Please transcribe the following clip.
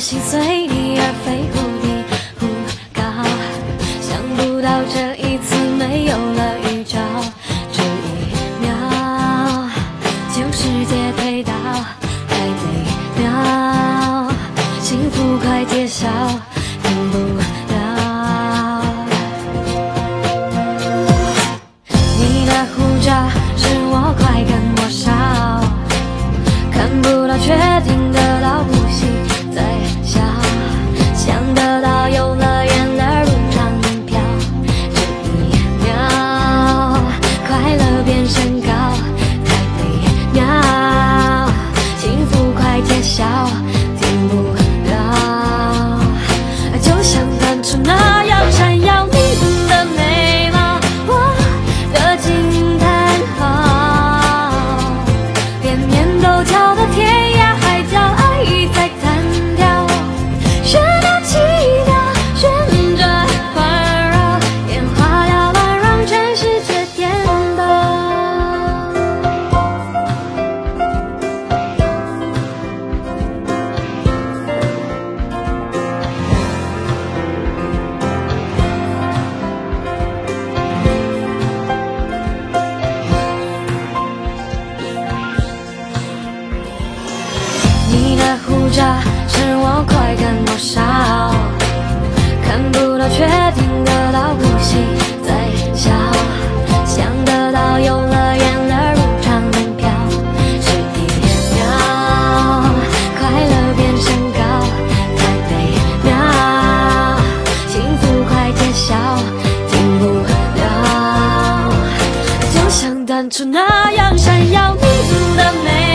心随你而飞，忽低忽高。想不到这一次没有了预兆，这一秒就世界推倒，太美妙，幸福快揭晓，停不了。你的护照是我快跟我少，看不到确定得到呼吸在笑，想得到游乐园的入场门票，这一秒快乐变身高，太美妙，幸福快揭晓，停不了，就像单纯那样闪耀你的眉毛，我的惊叹号，连绵陡峭的天涯海角，爱在弹跳，喧闹起跳，旋转环绕，烟花缭乱让全世界颠倒。你的护照是我快跟我少，看不到确定得到呼吸在笑，想得到游乐园的入场门票，这一秒快乐变身高，太美妙，幸福快揭晓，停不了，就像单纯那样闪耀你的美。